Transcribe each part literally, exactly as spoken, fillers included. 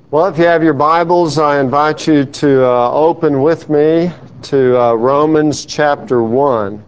Well, if you have your Bibles, I invite you to uh, open with me to uh, Romans chapter one.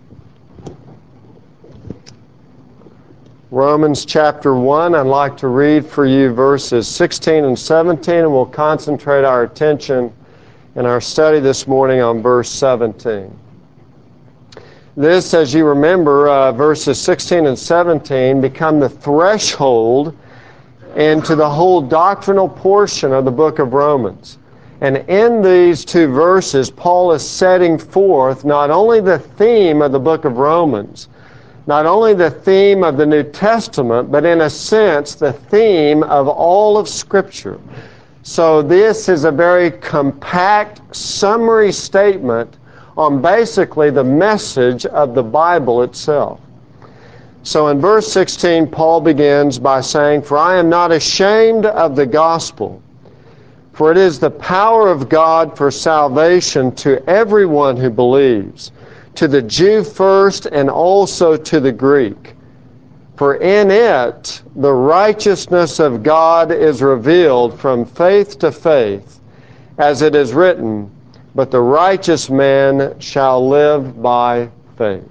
Romans chapter one, I'd like to read for you verses sixteen and seventeen, and we'll concentrate our attention in our study this morning on verse seventeen. This, as you remember, uh, verses sixteen and seventeen become the threshold into the whole doctrinal portion of the book of Romans. And in these two verses, Paul is setting forth not only the theme of the book of Romans, not only the theme of the New Testament, but in a sense, the theme of all of Scripture. So this is a very compact summary statement on basically the message of the Bible itself. So in verse sixteen, Paul begins by saying, "For I am not ashamed of the gospel, for it is the power of God for salvation to everyone who believes, to the Jew first and also to the Greek. For in it the righteousness of God is revealed from faith to faith, as it is written, but the righteous man shall live by faith."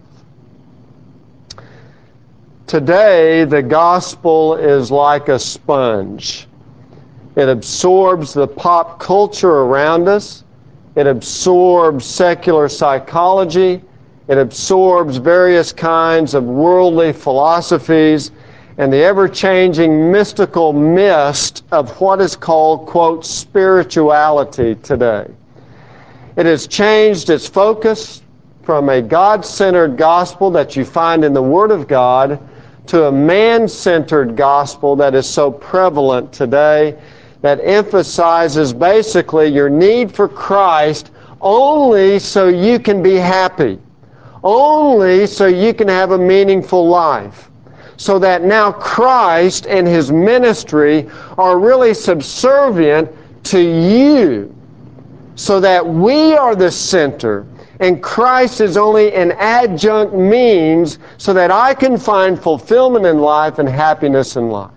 Today, the gospel is like a sponge. It absorbs the pop culture around us. It absorbs secular psychology. It absorbs various kinds of worldly philosophies and the ever-changing mystical mist of what is called, quote, spirituality today. It has changed its focus from a God-centered gospel that you find in the Word of God to a man-centered gospel that is so prevalent today, that emphasizes basically your need for Christ only so you can be happy, only so you can have a meaningful life, so that now Christ and His ministry are really subservient to you, so that we are the center, and Christ is only an adjunct means so that I can find fulfillment in life and happiness in life.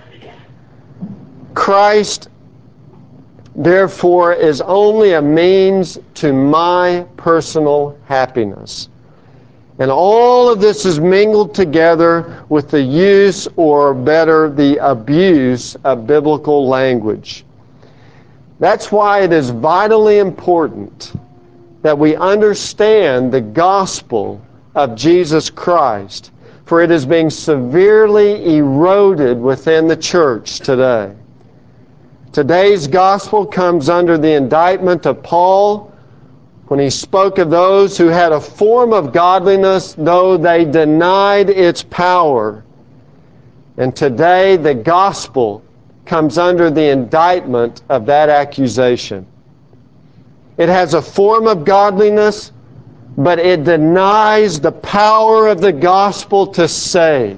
Christ, therefore, is only a means to my personal happiness. And all of this is mingled together with the use, or better, the abuse of biblical language. That's why it is vitally important that we understand the gospel of Jesus Christ, for it is being severely eroded within the church today. Today's gospel comes under the indictment of Paul when he spoke of those who had a form of godliness, though they denied its power. And today the gospel comes under the indictment of that accusation. It has a form of godliness, but it denies the power of the gospel to save.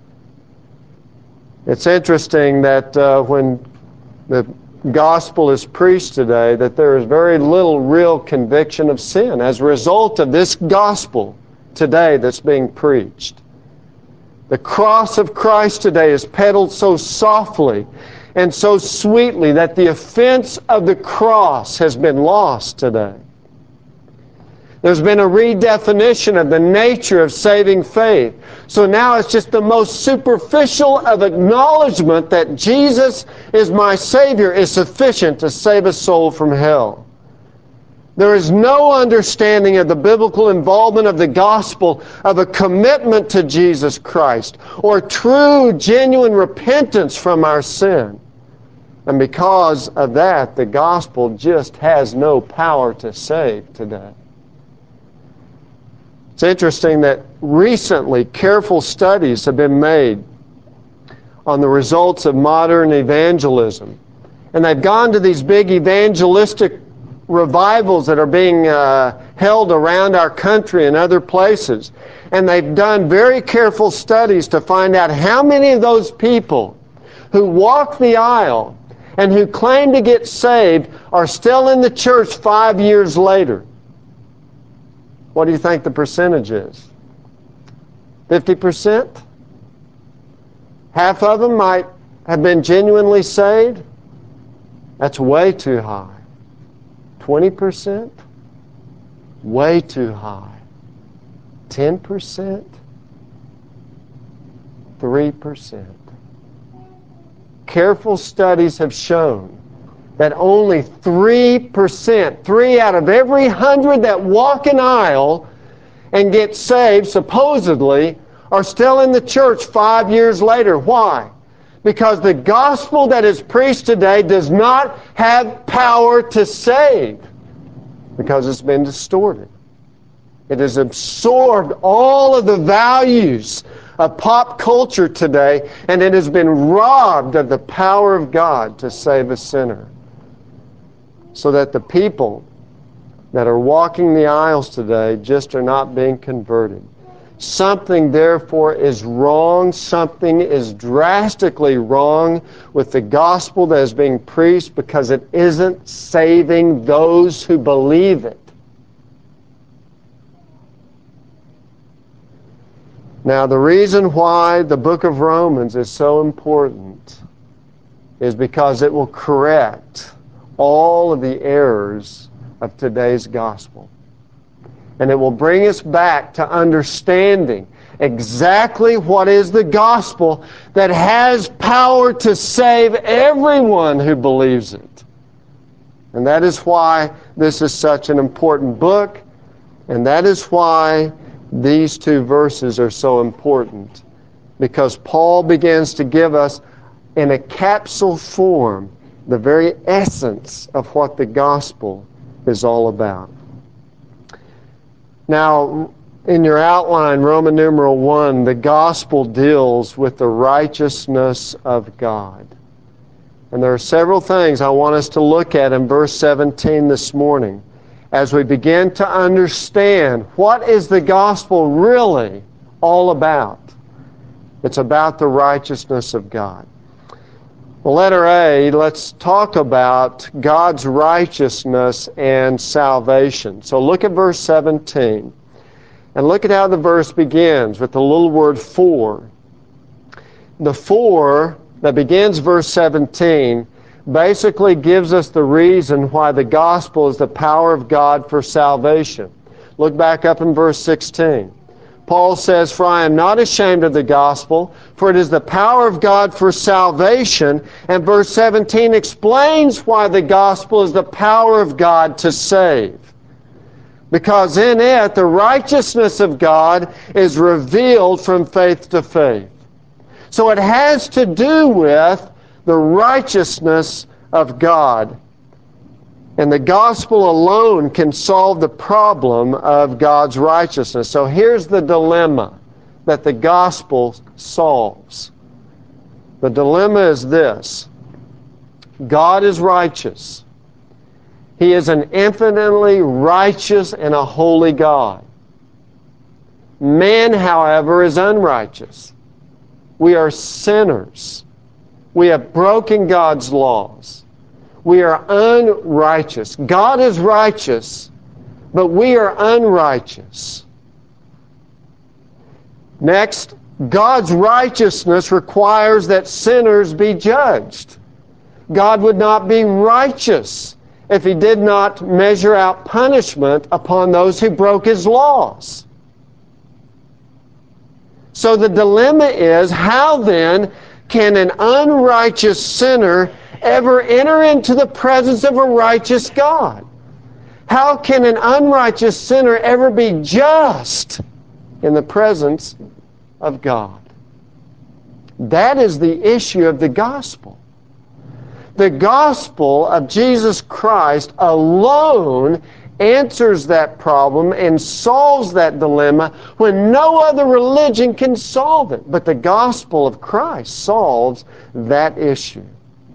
It's interesting that uh, when the gospel is preached today, that there is very little real conviction of sin as a result of this gospel today that's being preached. The cross of Christ today is peddled so softly and so sweetly that the offense of the cross has been lost today. There's been a redefinition of the nature of saving faith. So now it's just the most superficial of acknowledgement that Jesus is my Savior is sufficient to save a soul from hell. There is no understanding of the biblical involvement of the gospel, of a commitment to Jesus Christ, or true, genuine repentance from our sin. And because of that, the gospel just has no power to save today. It's interesting that recently careful studies have been made on the results of modern evangelism. And they've gone to these big evangelistic revivals that are being uh, held around our country and other places. And they've done very careful studies to find out how many of those people who walk the aisle and who claim to get saved are still in the church five years later. What do you think the percentage is? fifty percent? Half of them might have been genuinely saved, That's way too high. twenty percent? Way too high. ten percent? three percent. Careful studies have shown that only three percent, three out of every hundred that walk an aisle and get saved, supposedly, are still in the church five years later. Why? Because the gospel that is preached today does not have power to save, because it's been distorted. It has absorbed all of the values of pop culture today, and it has been robbed of the power of God to save a sinner. So that the people that are walking the aisles today just are not being converted. Something, therefore, is wrong. Something is drastically wrong with the gospel that is being preached, because it isn't saving those who believe it. Now, the reason why the book of Romans is so important is because it will correct all of the errors of today's gospel. And it will bring us back to understanding exactly what is the gospel that has power to save everyone who believes it. And that is why this is such an important book, and that is why these two verses are so important, because Paul begins to give us in a capsule form the very essence of what the gospel is all about. Now, in your outline, Roman numeral one, the gospel deals with the righteousness of God. And there are several things I want us to look at in verse seventeen this morning as we begin to understand what is the gospel really all about. It's about the righteousness of God. Well, letter A, let's talk about God's righteousness and salvation. So look at verse seventeen. And look at how the verse begins with the little word for. The for that begins verse seventeen basically gives us the reason why the gospel is the power of God for salvation. Look back up in verse sixteen. Paul says, "For I am not ashamed of the gospel, for it is the power of God for salvation." And verse seventeen explains why the gospel is the power of God to save. Because in it, the righteousness of God is revealed from faith to faith. So it has to do with the righteousness of God. And the gospel alone can solve the problem of God's righteousness. So here's the dilemma that the gospel solves. The dilemma is this: God is righteous. He is an infinitely righteous and a holy God. Man, however, is unrighteous. We are sinners. We have broken God's laws. We are unrighteous. God is righteous, but we are unrighteous. Next, God's righteousness requires that sinners be judged. God would not be righteous if He did not measure out punishment upon those who broke His laws. So the dilemma is, how then can an unrighteous sinner ever enter into the presence of a righteous God? How can an unrighteous sinner ever be just in the presence of God? That is the issue of the gospel. The gospel of Jesus Christ alone answers that problem and solves that dilemma when no other religion can solve it. But the gospel of Christ solves that issue.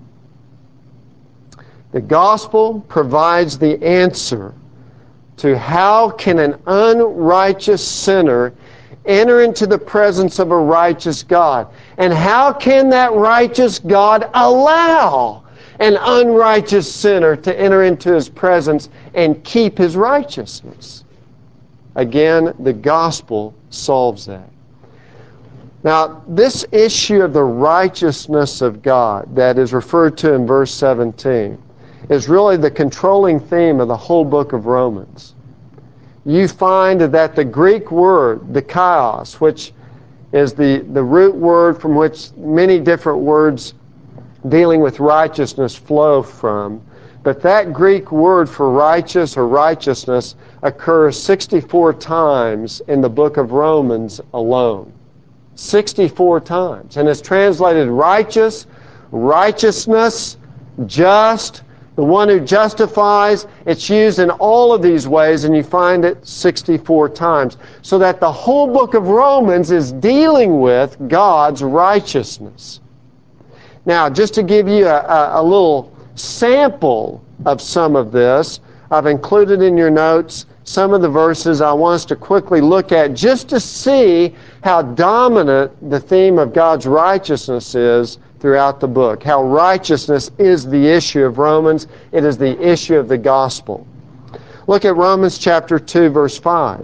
The gospel provides the answer to how can an unrighteous sinner enter into the presence of a righteous God. And how can that righteous God allow an unrighteous sinner to enter into His presence and keep His righteousness? Again, the gospel solves that. Now, this issue of the righteousness of God that is referred to in verse seventeen is really the controlling theme of the whole book of Romans. You find that the Greek word, dikaios, which is the, the root word from which many different words dealing with righteousness flow from, but that Greek word for righteous or righteousness occurs sixty-four times in the book of Romans alone. sixty-four times. And it's translated righteous, righteousness, just, the one who justifies. It's used in all of these ways, and you find it sixty-four times. So that the whole book of Romans is dealing with God's righteousness. Now, just to give you a, a, a little sample of some of this, I've included in your notes some of the verses I want us to quickly look at just to see how dominant the theme of God's righteousness is throughout the book. How righteousness is the issue of Romans. It is the issue of the gospel. Look at Romans chapter two, verse five.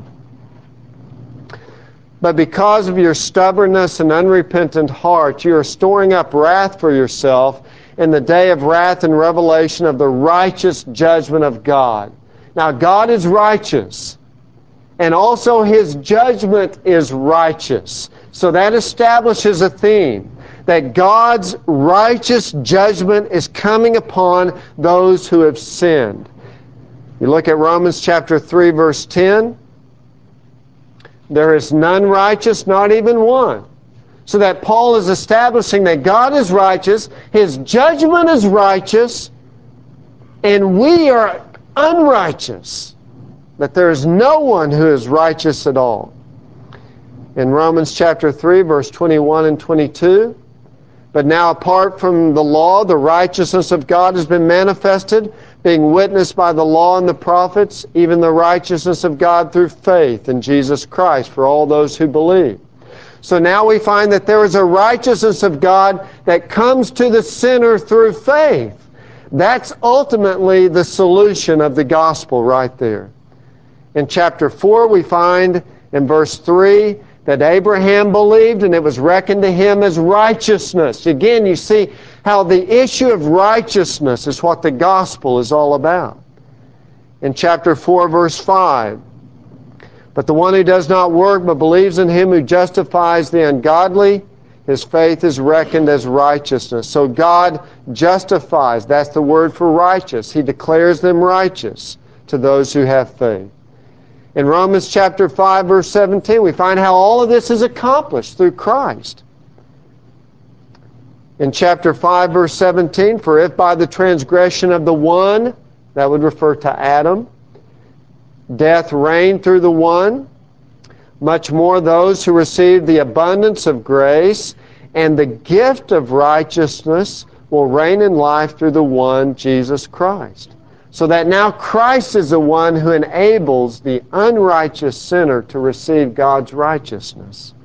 But because of your stubbornness and unrepentant heart, you are storing up wrath for yourself in the day of wrath and revelation of the righteous judgment of God. Now, God is righteous, and also His judgment is righteous. So that establishes a theme, that God's righteous judgment is coming upon those who have sinned. You look at Romans chapter three, verse ten. There is none righteous, not even one. So that Paul is establishing that God is righteous, His judgment is righteous, and we are unrighteous. That there is no one who is righteous at all. In Romans chapter three, verse twenty-one and twenty-two, but now apart from the law, the righteousness of God has been manifested, being witnessed by the law and the prophets, even the righteousness of God through faith in Jesus Christ for all those who believe. So now we find that there is a righteousness of God that comes to the sinner through faith. That's ultimately the solution of the gospel right there. In chapter four, we find in verse three that Abraham believed and it was reckoned to him as righteousness. Again, you see how the issue of righteousness is what the gospel is all about. In chapter four, verse five, but the one who does not work but believes in Him who justifies the ungodly, his faith is reckoned as righteousness. So God justifies. That's the word for righteous. He declares them righteous to those who have faith. In Romans chapter five, verse seventeen, we find how all of this is accomplished through Christ. In chapter five, verse seventeen, for if by the transgression of the one, that would refer to Adam, death reigned through the one, much more those who receive the abundance of grace and the gift of righteousness will reign in life through the one, Jesus Christ. So that now Christ is the one who enables the unrighteous sinner to receive God's righteousness.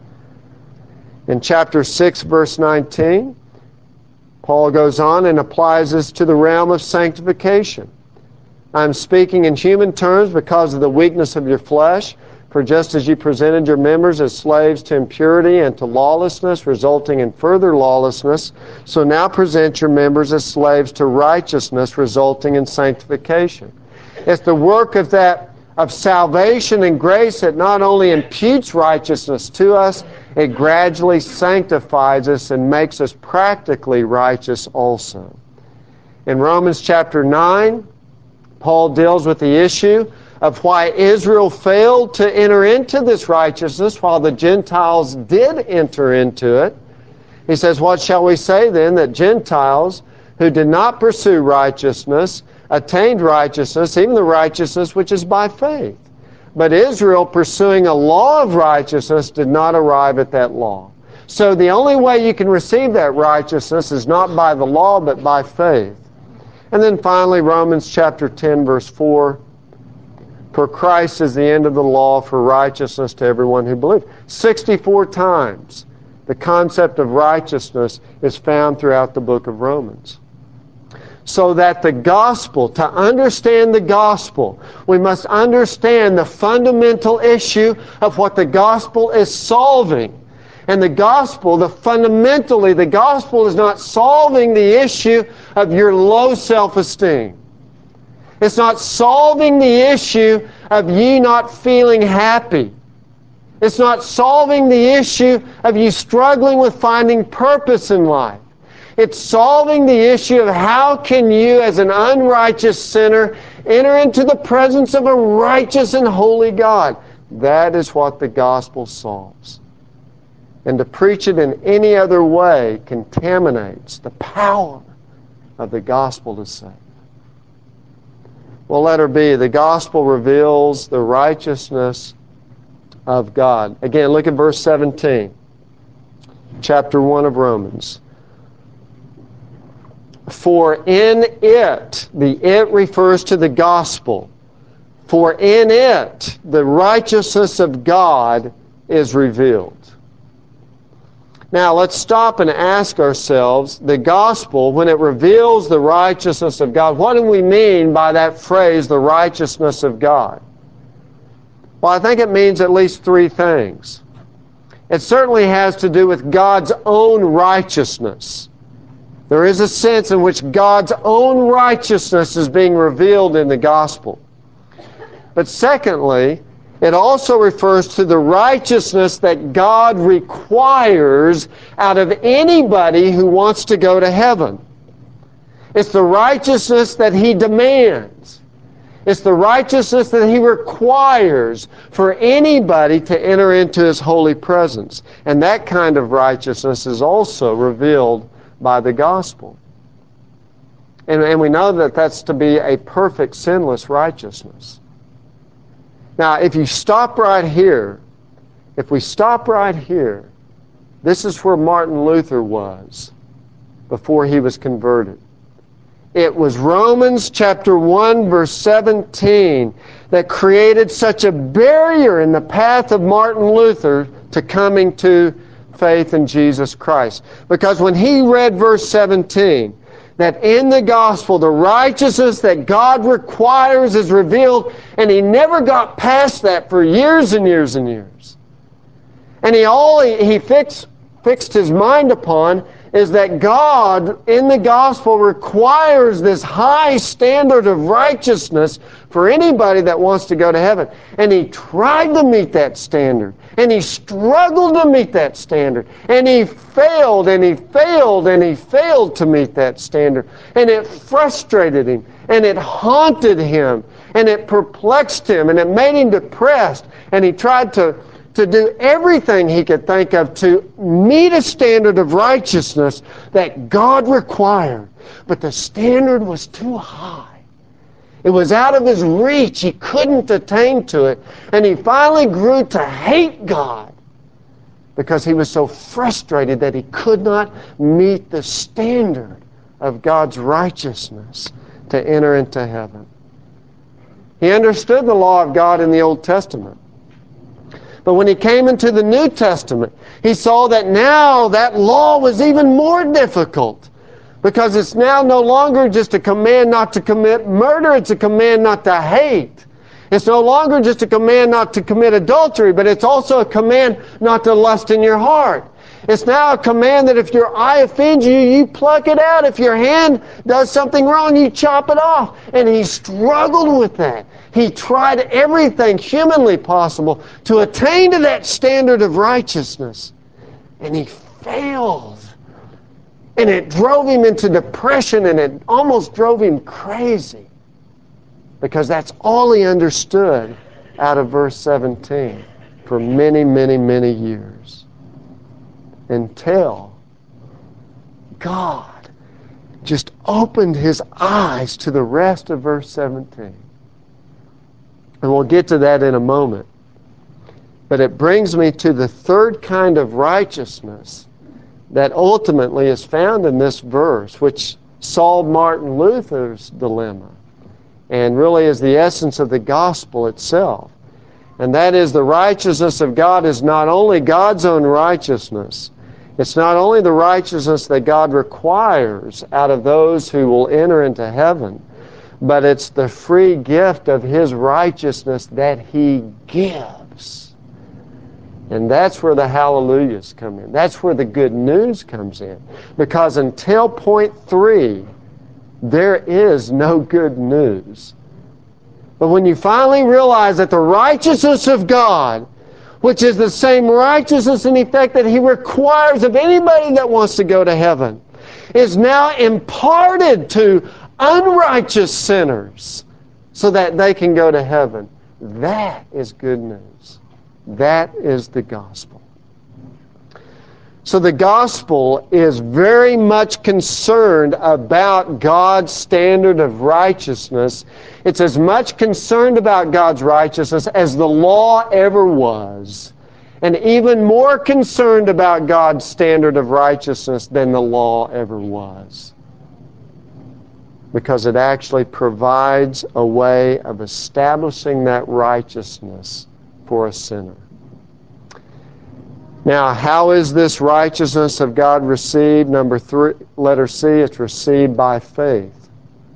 In chapter six, verse nineteen, Paul goes on and applies this to the realm of sanctification. I'm speaking in human terms because of the weakness of your flesh. For just as you presented your members as slaves to impurity and to lawlessness, resulting in further lawlessness, so now present your members as slaves to righteousness, resulting in sanctification. It's the work of that of salvation and grace that not only imputes righteousness to us, it gradually sanctifies us and makes us practically righteous also. In Romans chapter nine, Paul deals with the issue of why Israel failed to enter into this righteousness while the Gentiles did enter into it. He says, what shall we say then, that Gentiles who did not pursue righteousness attained righteousness, even the righteousness which is by faith. But Israel, pursuing a law of righteousness, did not arrive at that law. So the only way you can receive that righteousness is not by the law, but by faith. And then finally, Romans chapter ten, verse four, for Christ is the end of the law for righteousness to everyone who believes. sixty-four times the concept of righteousness is found throughout the book of Romans. So that the gospel, to understand the gospel, we must understand the fundamental issue of what the gospel is solving. And the gospel, the fundamentally, the gospel is not solving the issue of your low self-esteem. It's not solving the issue of you not feeling happy. It's not solving the issue of you struggling with finding purpose in life. It's solving the issue of how can you, as an unrighteous sinner, enter into the presence of a righteous and holy God. That is what the gospel solves. And to preach it in any other way contaminates the power of the gospel to save. Well, letter B, the gospel reveals the righteousness of God. Again, look at verse seventeen, chapter one of Romans. For in it, the it refers to the gospel, for in it the righteousness of God is revealed. Now, let's stop and ask ourselves, the gospel, when it reveals the righteousness of God, what do we mean by that phrase, the righteousness of God? Well, I think it means at least three things. It certainly has to do with God's own righteousness. There is a sense in which God's own righteousness is being revealed in the gospel. But secondly, it also refers to the righteousness that God requires out of anybody who wants to go to heaven. It's the righteousness that He demands. It's the righteousness that He requires for anybody to enter into His holy presence. And that kind of righteousness is also revealed by the gospel. And, and we know that that's to be a perfect, sinless righteousness. Now, if you stop right here, if we stop right here, this is where Martin Luther was before he was converted. It was Romans chapter one, verse seventeen, that created such a barrier in the path of Martin Luther to coming to faith in Jesus Christ. Because when he read verse seventeen, that in the gospel the righteousness that God requires is revealed, and he never got past that for years and years and years. And he all he, he fixed, fixed his mind upon is that God in the gospel requires this high standard of righteousness for anybody that wants to go to heaven. And he tried to meet that standard. And he struggled to meet that standard. And he failed, and he failed, and he failed to meet that standard. And it frustrated him, and it haunted him, and it perplexed him, and it made him depressed. And he tried to to do everything he could think of to meet a standard of righteousness that God required. But the standard was too high. It was out of his reach. He couldn't attain to it. And he finally grew to hate God because he was so frustrated that he could not meet the standard of God's righteousness to enter into heaven. He understood the law of God in the Old Testament. But when he came into the New Testament, he saw that now that law was even more difficult, because it's now no longer just a command not to commit murder, it's a command not to hate. It's no longer just a command not to commit adultery, but it's also a command not to lust in your heart. It's now a command that if your eye offends you, you pluck it out. If your hand does something wrong, you chop it off. And he struggled with that. He tried everything humanly possible to attain to that standard of righteousness. And he failed. And it drove him into depression, and it almost drove him crazy. Because that's all he understood out of verse seventeen for many, many, many years. Until God just opened his eyes to the rest of verse seventeen. And we'll get to that in a moment. But it brings me to the third kind of righteousness that ultimately is found in this verse, which solved Martin Luther's dilemma and really is the essence of the gospel itself. And that is, the righteousness of God is not only God's own righteousness, it's not only the righteousness that God requires out of those who will enter into heaven, but it's the free gift of his righteousness that he gives. And that's where the hallelujahs come in. That's where the good news comes in. Because until point three, there is no good news But when you finally realize that the righteousness of God, which is the same righteousness in effect that He requires of anybody that wants to go to heaven, is now imparted to unrighteous sinners so that they can go to heaven. That is good news. That is the gospel. So the gospel is very much concerned about God's standard of righteousness. It's as much concerned about God's righteousness as the law ever was, and even more concerned about God's standard of righteousness than the law ever was, because it actually provides a way of establishing that righteousness for a sinner. Now, how is this righteousness of God received? Number three, letter C, it's received by faith.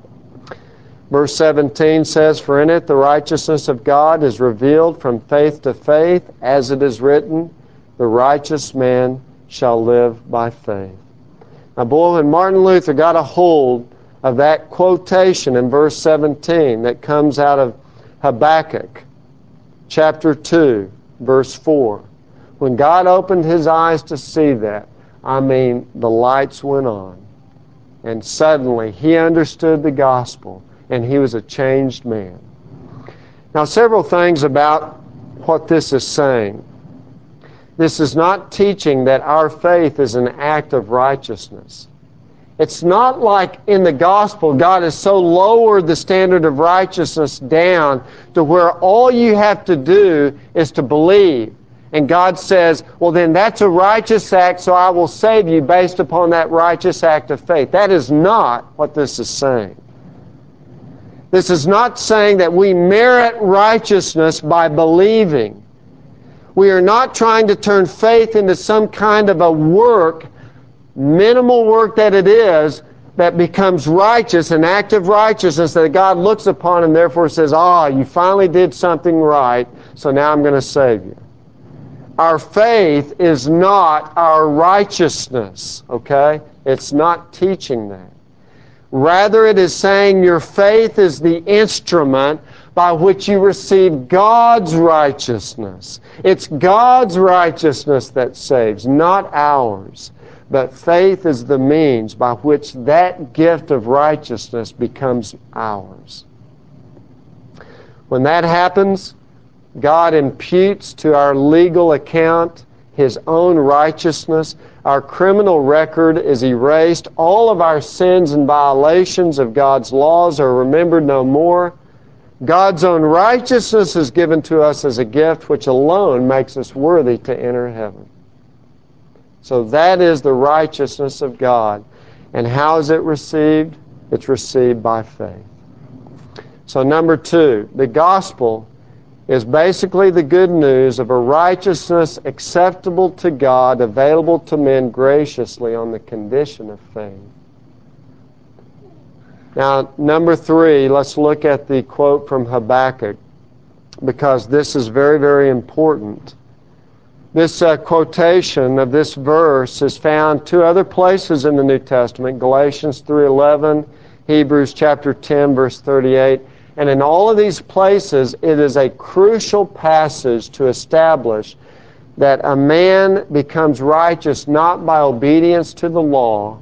Verse seventeen says, "For in it the righteousness of God is revealed from faith to faith, as it is written, the righteous man shall live by faith." Now, boy, when Martin Luther got a hold of that quotation in verse seventeen that comes out of Habakkuk, chapter two, verse four, when God opened his eyes to see that, I mean, the lights went on. And suddenly he understood the gospel, and he was a changed man. Now, several things about what this is saying. This is not teaching that our faith is an act of righteousness. It's not like in the gospel, God has so lowered the standard of righteousness down to where all you have to do is to believe. And God says, well, then that's a righteous act, so I will save you based upon that righteous act of faith. That is not what this is saying. This is not saying that we merit righteousness by believing. We are not trying to turn faith into some kind of a work, minimal work that it is, that becomes righteous, an act of righteousness that God looks upon and therefore says, ah, you finally did something right, so now I'm going to save you. Our faith is not our righteousness, okay? It's not teaching that. Rather, it is saying your faith is the instrument by which you receive God's righteousness. It's God's righteousness that saves, not ours. But faith is the means by which that gift of righteousness becomes ours. When that happens, God imputes to our legal account His own righteousness. Our criminal record is erased. All of our sins and violations of God's laws are remembered no more. God's own righteousness is given to us as a gift, which alone makes us worthy to enter heaven. So that is the righteousness of God. And how is it received? It's received by faith. So number two, the gospel is basically the good news of a righteousness acceptable to God, available to men graciously on the condition of faith. Now, number three, let's look at the quote from Habakkuk, because this is very, very important. This uh, quotation of this verse is found two other places in the New Testament, Galatians three eleven, Hebrews chapter ten, verse thirty-eight. And in all of these places, it is a crucial passage to establish that a man becomes righteous not by obedience to the law,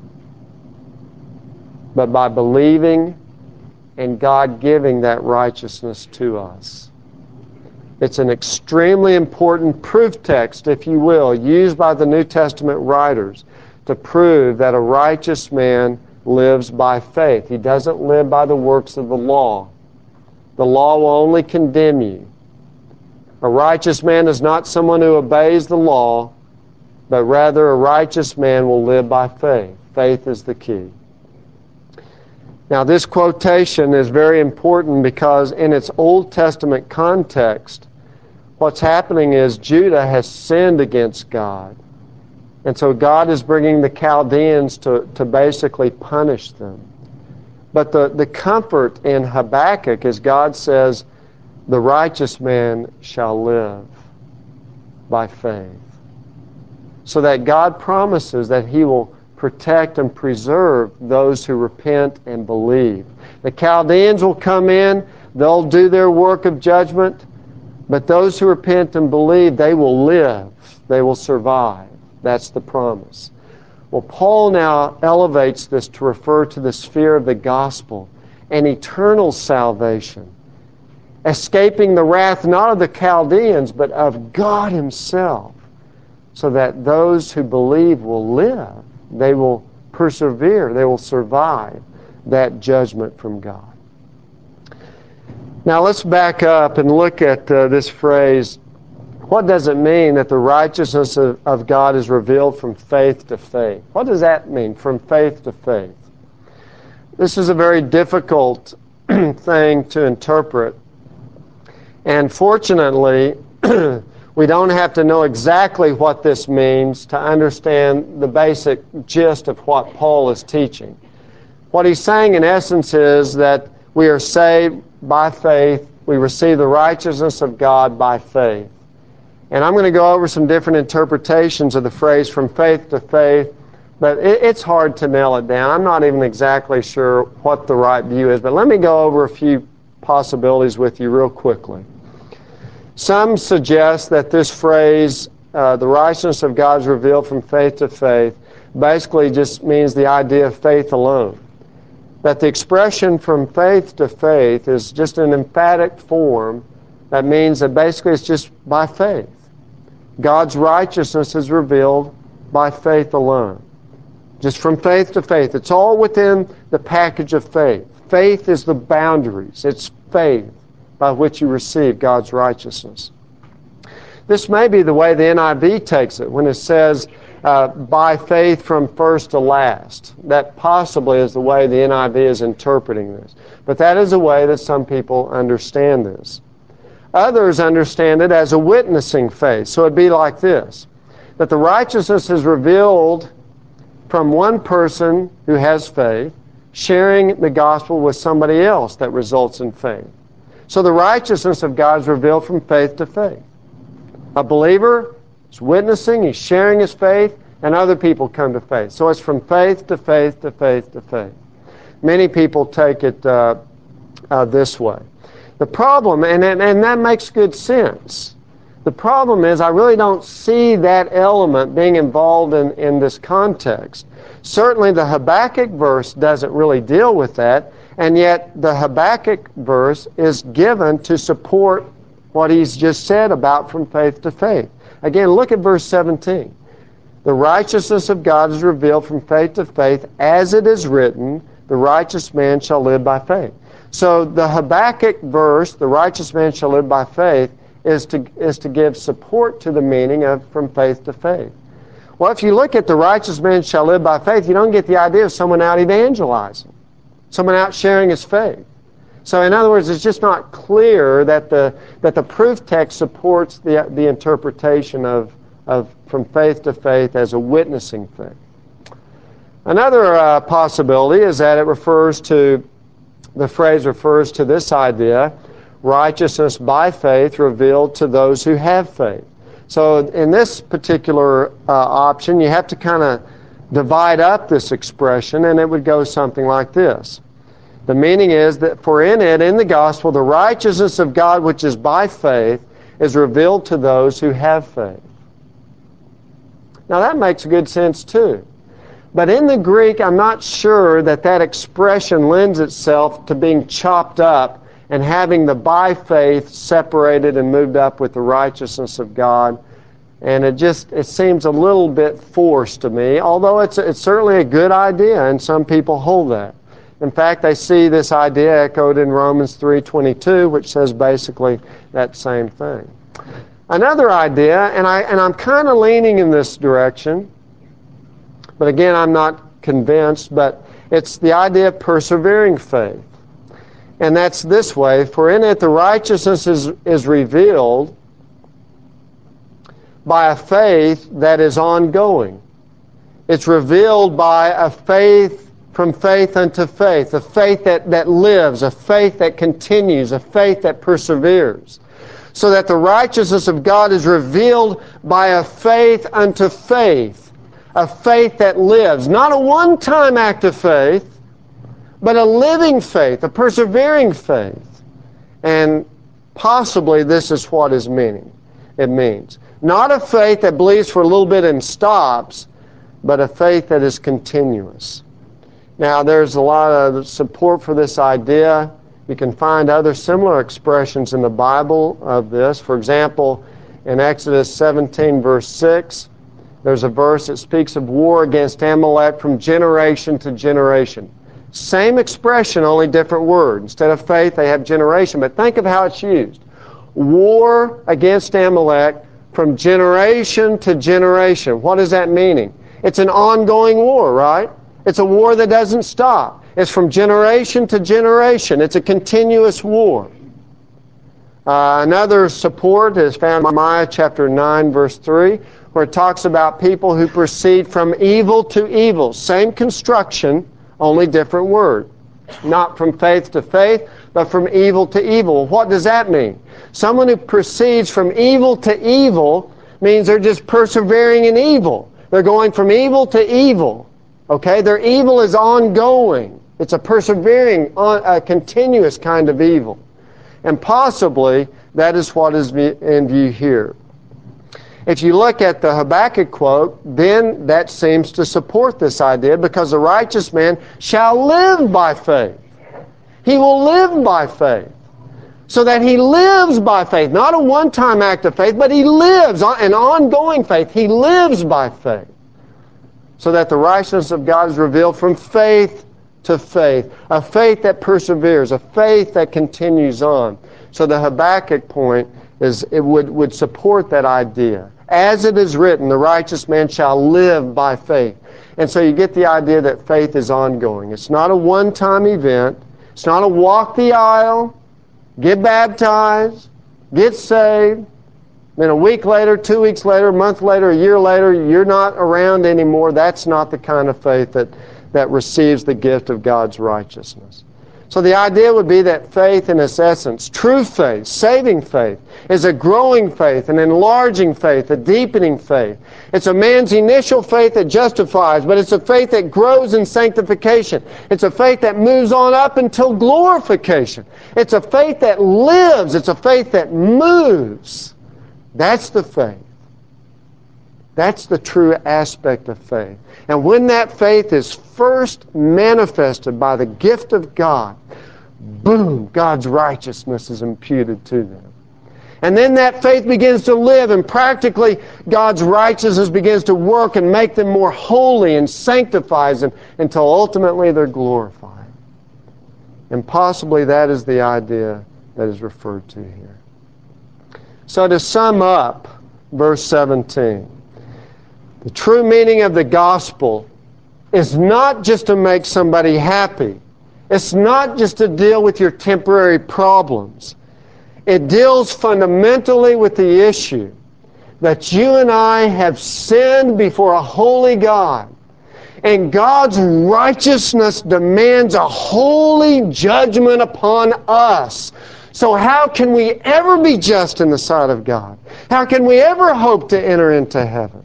but by believing and God giving that righteousness to us. It's an extremely important proof text, if you will, used by the New Testament writers to prove that a righteous man lives by faith. He doesn't live by the works of the law. The law will only condemn you. A righteous man is not someone who obeys the law, but rather a righteous man will live by faith. Faith is the key. Now, this quotation is very important because in its Old Testament context, what's happening is Judah has sinned against God. And so God is bringing the Chaldeans to, to basically punish them. But the, the comfort in Habakkuk is God says, the righteous man shall live by faith. So that God promises that He will protect and preserve those who repent and believe. The Chaldeans will come in, they'll do their work of judgment, but those who repent and believe, they will live, they will survive. That's the promise. Well, Paul now elevates this to refer to the sphere of the gospel and eternal salvation, escaping the wrath not of the Chaldeans, but of God himself, so that those who believe will live. They will persevere. They will survive that judgment from God. Now let's back up and look at uh, this phrase. What does it mean that the righteousness of, of God is revealed from faith to faith? What does that mean, from faith to faith? This is a very difficult thing to interpret. And fortunately, we don't have to know exactly what this means to understand the basic gist of what Paul is teaching. What he's saying in essence is that we are saved by faith. We receive the righteousness of God by faith. And I'm going to go over some different interpretations of the phrase from faith to faith, but it, it's hard to nail it down. I'm not even exactly sure what the right view is, but let me go over a few possibilities with you real quickly. Some suggest that this phrase, uh, the righteousness of God is revealed from faith to faith, basically just means the idea of faith alone. That the expression from faith to faith is just an emphatic form that means that basically it's just by faith. God's righteousness is revealed by faith alone. Just from faith to faith. It's all within the package of faith. Faith is the boundaries. It's faith by which you receive God's righteousness. This may be the way the N I V takes it when it says, uh, by faith from first to last. That possibly is the way the N I V is interpreting this. But that is a way that some people understand this. Others understand it as a witnessing faith. So it'd be like this, that the righteousness is revealed from one person who has faith, sharing the gospel with somebody else that results in faith. So the righteousness of God is revealed from faith to faith. A believer is witnessing, he's sharing his faith, and other people come to faith. So it's from faith to faith to faith to faith. Many people take it uh, uh, this way. The problem, and, and, and that makes good sense, the problem is I really don't see that element being involved in, in this context. Certainly the Habakkuk verse doesn't really deal with that, and yet the Habakkuk verse is given to support what he's just said about from faith to faith. Again, look at verse seventeen. The righteousness of God is revealed from faith to faith, as it is written, the righteous man shall live by faith. So the Habakkuk verse, the righteous man shall live by faith, is to, is to give support to the meaning of from faith to faith. Well, if you look at the righteous man shall live by faith, you don't get the idea of someone out evangelizing, someone out sharing his faith. So in other words, it's just not clear that the, that the proof text supports the, the interpretation of, of from faith to faith as a witnessing faith. Another uh, possibility is that it refers to, the phrase refers to this idea, righteousness by faith revealed to those who have faith. So in this particular uh, option, you have to kind of divide up this expression, and it would go something like this. The meaning is that for in it, in the gospel, the righteousness of God which is by faith is revealed to those who have faith. Now that makes good sense too. But in the Greek, I'm not sure that that expression lends itself to being chopped up and having the by faith separated and moved up with the righteousness of God. And it just, it seems a little bit forced to me, although it's, it's certainly a good idea, and some people hold that. In fact, I see this idea echoed in Romans three twenty-two, which says basically that same thing. Another idea, and, I, and I'm kind of leaning in this direction, but again, I'm not convinced, but it's the idea of persevering faith. And that's this way, for in it the righteousness is, is revealed by a faith that is ongoing. It's revealed by a faith from faith unto faith, a faith that, that lives, a faith that continues, a faith that perseveres. So that the righteousness of God is revealed by a faith unto faith, a faith that lives. Not a one-time act of faith, but a living faith, a persevering faith. And possibly this is what is meaning. It means not a faith that believes for a little bit and stops, but a faith that is continuous. Now, there's a lot of support for this idea. You can find other similar expressions in the Bible of this. For example, in Exodus seventeen, verse six, there's a verse that speaks of war against Amalek from generation to generation. Same expression, only different word. Instead of faith, they have generation. But think of how it's used. War against Amalek from generation to generation. What is that meaning? It's an ongoing war, right? It's a war that doesn't stop. It's from generation to generation. It's a continuous war. Uh, another support is found in Nehemiah chapter nine, verse three, where it talks about people who proceed from evil to evil. Same construction, only different word. Not from faith to faith, but from evil to evil. What does that mean? Someone who proceeds from evil to evil means they're just persevering in evil. They're going from evil to evil. Okay? Their evil is ongoing. It's a persevering, a continuous kind of evil. And possibly that is what is in view here. If you look at the Habakkuk quote, then that seems to support this idea, because the righteous man shall live by faith. He will live by faith. So that he lives by faith. Not a one-time act of faith, but he lives, an ongoing faith. He lives by faith. So that the righteousness of God is revealed from faith to faith. A faith that perseveres. A faith that continues on. So the Habakkuk point is, it would, would support that idea. As it is written, the righteous man shall live by faith. And so you get the idea that faith is ongoing. It's not a one-time event. It's not a walk the aisle, get baptized, get saved, then a week later, two weeks later, a month later, a year later, you're not around anymore. That's not the kind of faith that, that receives the gift of God's righteousness. So the idea would be that faith in its essence, true faith, saving faith, is a growing faith, an enlarging faith, a deepening faith. It's a man's initial faith that justifies, but it's a faith that grows in sanctification. It's a faith that moves on up until glorification. It's a faith that lives. It's a faith that moves. That's the faith. That's the true aspect of faith. And when that faith is first manifested by the gift of God, boom, God's righteousness is imputed to them. And then that faith begins to live, and practically God's righteousness begins to work and make them more holy and sanctifies them until ultimately they're glorified. And possibly that is the idea that is referred to here. So to sum up verse seventeen, the true meaning of the gospel is not just to make somebody happy. It's not just to deal with your temporary problems. It deals fundamentally with the issue that you and I have sinned before a holy God. And God's righteousness demands a holy judgment upon us. So how can we ever be just in the sight of God? How can we ever hope to enter into heaven?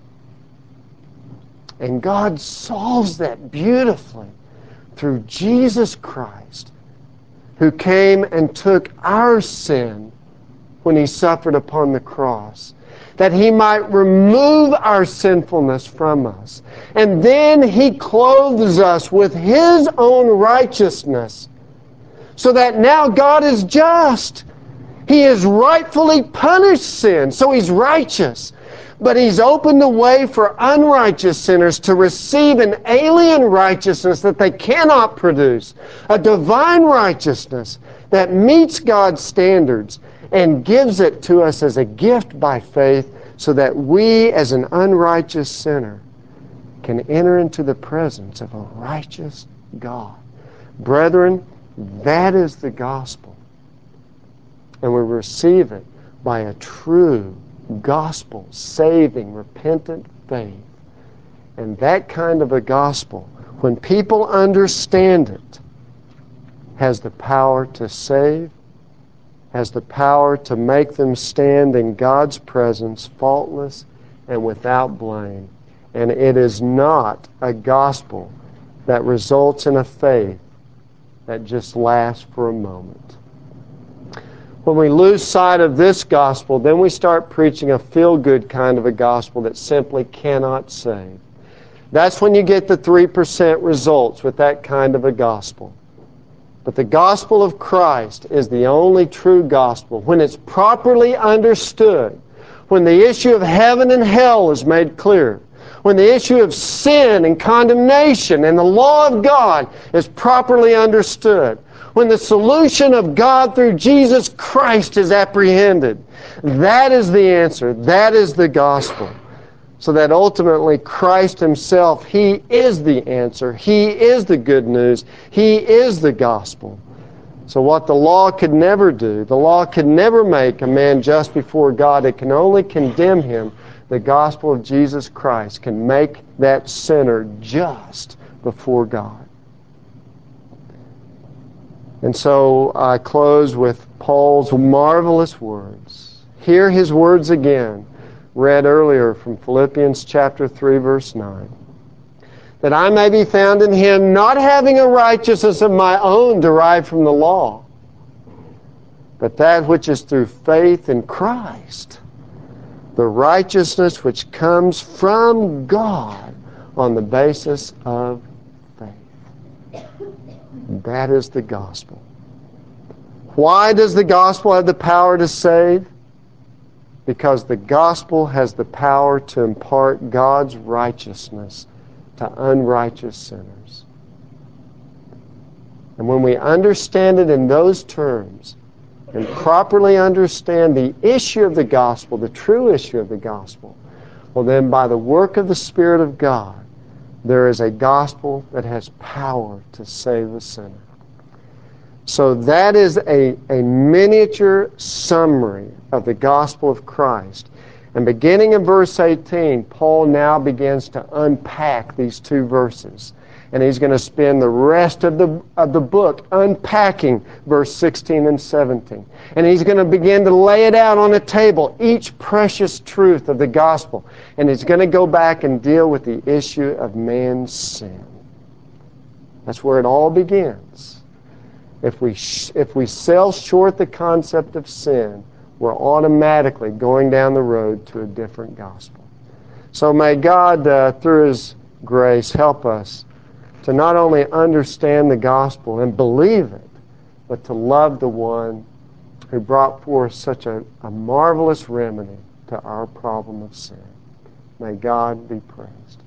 And God solves that beautifully through Jesus Christ, who came and took our sin when He suffered upon the cross, that He might remove our sinfulness from us. And then He clothes us with His own righteousness, so that now God is just. He has rightfully punished sin, so He's righteous. But He's opened the way for unrighteous sinners to receive an alien righteousness that they cannot produce, a divine righteousness that meets God's standards and gives it to us as a gift by faith, so that we, as an unrighteous sinner, can enter into the presence of a righteous God. Brethren, that is the gospel. And we receive it by a true gospel, saving, repentant faith. And that kind of a gospel, when people understand it, has the power to save, has the power to make them stand in God's presence faultless and without blame. And it is not a gospel that results in a faith that just lasts for a moment. When we lose sight of this gospel, then we start preaching a feel-good kind of a gospel that simply cannot save. That's when you get the three percent results with that kind of a gospel. But the gospel of Christ is the only true gospel. When it's properly understood, when the issue of heaven and hell is made clear, when the issue of sin and condemnation and the law of God is properly understood, when the solution of God through Jesus Christ is apprehended, that is the answer. That is the gospel. So that ultimately Christ Himself, He is the answer. He is the good news. He is the gospel. So what the law could never do, the law could never make a man just before God. It can only condemn him. The gospel of Jesus Christ can make that sinner just before God. And so I close with Paul's marvelous words. Hear his words again, read earlier from Philippians chapter three, verse nine. That I may be found in Him, not having a righteousness of my own derived from the law, but that which is through faith in Christ, the righteousness which comes from God on the basis of faith. That is the gospel. Why does the gospel have the power to save? Because the gospel has the power to impart God's righteousness to unrighteous sinners. And when we understand it in those terms and properly understand the issue of the gospel, the true issue of the gospel, well then by the work of the Spirit of God, there is a gospel that has power to save a sinner. So that is a, a miniature summary of the gospel of Christ. And beginning in verse eighteen, Paul now begins to unpack these two verses. And he's going to spend the rest of the, of the book unpacking verse sixteen and seventeen. And he's going to begin to lay it out on a table, each precious truth of the gospel. And he's going to go back and deal with the issue of man's sin. That's where it all begins. If we, sh- if we sell short the concept of sin, we're automatically going down the road to a different gospel. So may God, uh, through His grace, help us to not only understand the gospel and believe it, but to love the one who brought forth such a, a marvelous remedy to our problem of sin. May God be praised.